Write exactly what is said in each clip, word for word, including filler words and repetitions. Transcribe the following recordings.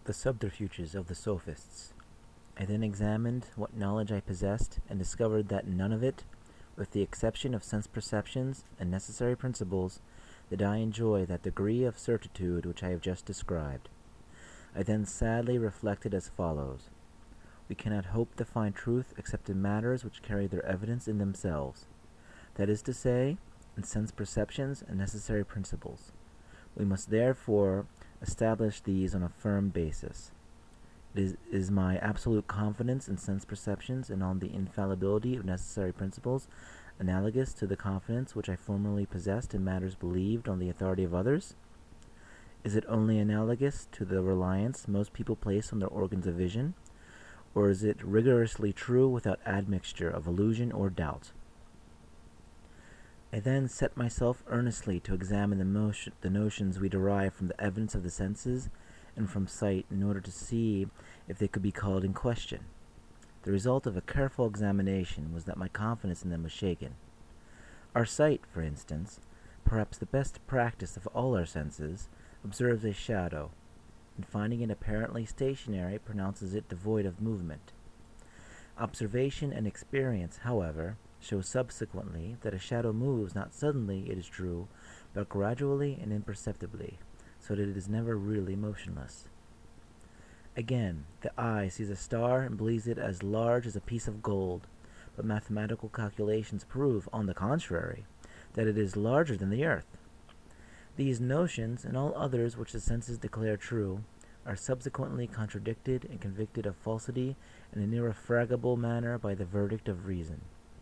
The subterfuges of the sophists. I then examined what knowledge I possessed, and discovered that none of it, with the exception of sense perceptions and necessary principles, did I enjoy that degree of certitude which I have just described. I then sadly reflected as follows. We cannot hope to find truth except in matters which carry their evidence in themselves, that is to say, in sense perceptions and necessary principles. We must therefore establish these on a firm basis. It is, is my absolute confidence in sense perceptions and on the infallibility of necessary principles analogous to the confidence which I formerly possessed in matters believed on the authority of others? Is it only analogous to the reliance most people place on their organs of vision, or is it rigorously true without admixture of illusion or doubt? I then set myself earnestly to examine the, motion, the notions we derive from the evidence of the senses and from sight in order to see if they could be called in question. The result of a careful examination was that my confidence in them was shaken. Our sight, for instance, perhaps the best practice of all our senses, observes a shadow, and finding it apparently stationary, pronounces it devoid of movement. Observation and experience, however, show subsequently that a shadow moves not suddenly, it is true, but gradually and imperceptibly, so that it is never really motionless. Again, the eye sees a star and believes it as large as a piece of gold, but mathematical calculations prove, on the contrary, that it is larger than the earth. These notions, and all others which the senses declare true, are subsequently contradicted and convicted of falsity in an irrefragable manner by the verdict of reason.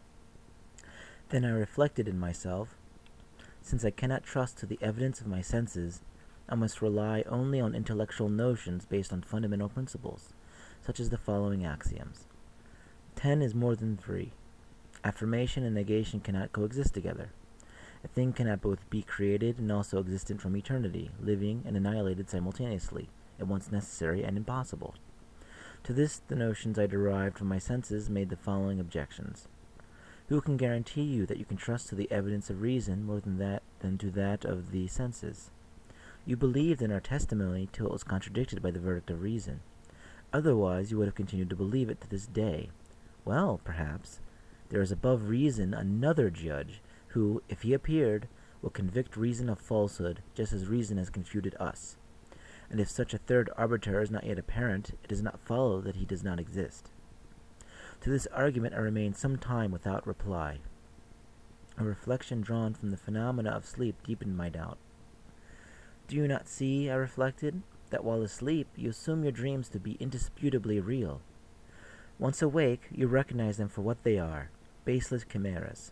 Then I reflected in myself, since I cannot trust to the evidence of my senses, I must rely only on intellectual notions based on fundamental principles, such as the following axioms. Ten is more than three. Affirmation and negation cannot coexist together. A thing cannot both be created and also existent from eternity, living and annihilated simultaneously, at once necessary and impossible. To this the notions I derived from my senses made the following objections. Who can guarantee you that you can trust to the evidence of reason more than that than to that of the senses? You believed in our testimony till it was contradicted by the verdict of reason. Otherwise you would have continued to believe it to this day. Well, perhaps, there is above reason another judge, who, if he appeared, will convict reason of falsehood, just as reason has confuted us. And if such a third arbiter is not yet apparent, it does not follow that he does not exist. To this argument I remained some time without reply. A reflection drawn from the phenomena of sleep deepened my doubt. Do you not see, I reflected, that while asleep you assume your dreams to be indisputably real? Once awake, you recognize them for what they are, baseless chimeras.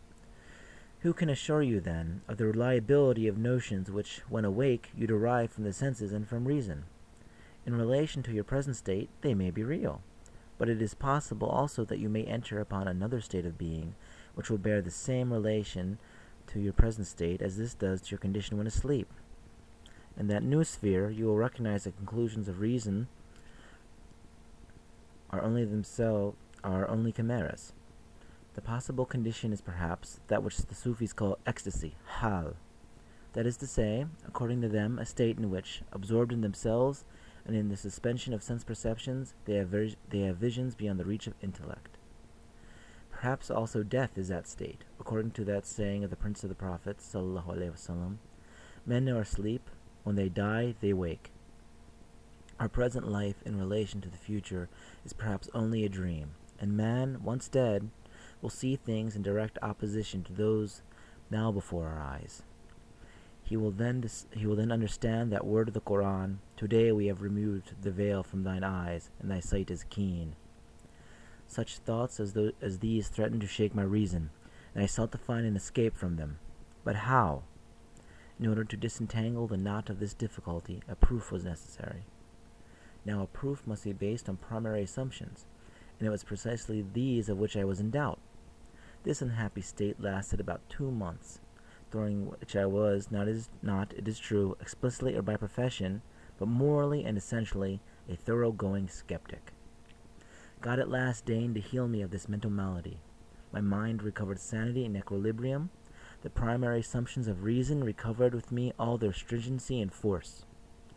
Who can assure you, then, of the reliability of notions which, when awake, you derive from the senses and from reason? In relation to your present state, they may be real, but it is possible also that you may enter upon another state of being, which will bear the same relation to your present state as this does to your condition when asleep. In that new sphere, you will recognize the conclusions of reason are only themselves are only chimeras. The possible condition is perhaps that which the Sufis call ecstasy, hal. That is to say, according to them, a state in which, absorbed in themselves and in the suspension of sense perceptions, they have, ver- they have visions beyond the reach of intellect. Perhaps also death is that state, according to that saying of the Prince of the Prophets, sallallahu alaihi wasallam, men are asleep, when they die, they wake. Our present life in relation to the future is perhaps only a dream, and man, once dead, will see things in direct opposition to those now before our eyes. He will then dis- he will then understand that word of the Quran, "Today we have removed the veil from thine eyes, and thy sight is keen." Such thoughts as, th- as these threatened to shake my reason, and I sought to find an escape from them. But how? In order to disentangle the knot of this difficulty, a proof was necessary. Now a proof must be based on primary assumptions, and it was precisely these of which I was in doubt. This unhappy state lasted about two months, during which I was, not, is, not, it is true, explicitly or by profession, but morally and essentially, a thorough-going skeptic. God at last deigned to heal me of this mental malady. My mind recovered sanity and equilibrium. The primary assumptions of reason recovered with me all their stringency and force.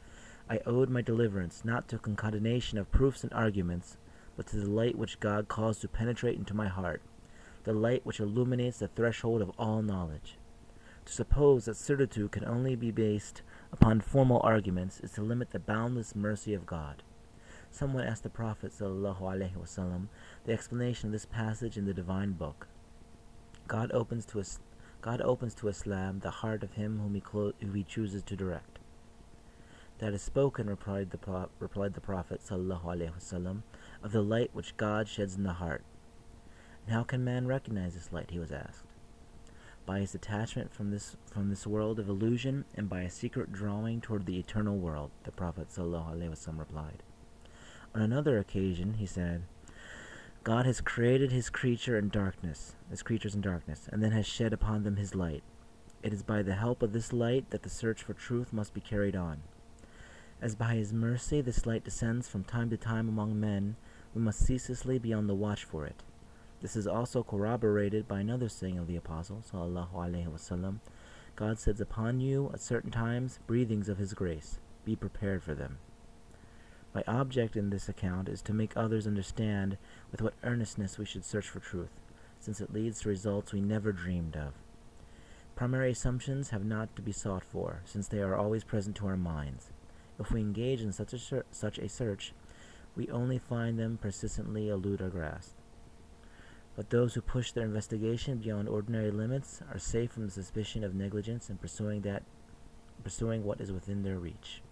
I owed my deliverance not to a concatenation of proofs and arguments, but to the light which God caused to penetrate into my heart, the light which illuminates the threshold of all knowledge. To suppose that certitude can only be based upon formal arguments is to limit the boundless mercy of God. Someone asked the Prophet ﷺ the explanation of this passage in the Divine Book. God opens to us, God opens to Islam the heart of him whom he, clo- whom he chooses to direct. That is spoken, replied the, Pro- replied the Prophet ﷺ, of the light which God sheds in the heart. And how can man recognize this light, he was asked. By his detachment from this from this world of illusion and by a secret drawing toward the eternal world, the Prophet ﷺ replied. On another occasion, he said, God has created his creature in darkness, his creatures in darkness, and then has shed upon them his light. It is by the help of this light that the search for truth must be carried on. As by his mercy this light descends from time to time among men, we must ceaselessly be on the watch for it. This is also corroborated by another saying of the Apostle, sallallahu alaihi wasallam, God sends upon you at certain times breathings of his grace. Be prepared for them. My object in this account is to make others understand with what earnestness we should search for truth, since it leads to results we never dreamed of. Primary assumptions have not to be sought for, since they are always present to our minds. If we engage in such a, ser- such a search, we only find them persistently elude our grasp. But those who push their investigation beyond ordinary limits are safe from the suspicion of negligence in pursuing that, pursuing what is within their reach.